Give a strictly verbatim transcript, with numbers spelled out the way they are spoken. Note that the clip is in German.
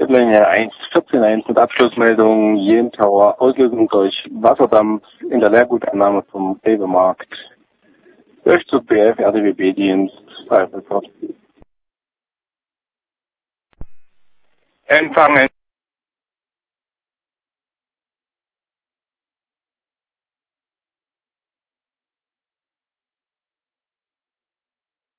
Viertellinie eins vierzehn eins mit Abschlussmeldung Jentauer, Auslösung durch Wasserdampf in der Leergutanahme vom Rewe-Markt. Durchzug B F R D W B-Dienst, Eifelfahrt. Empfangen.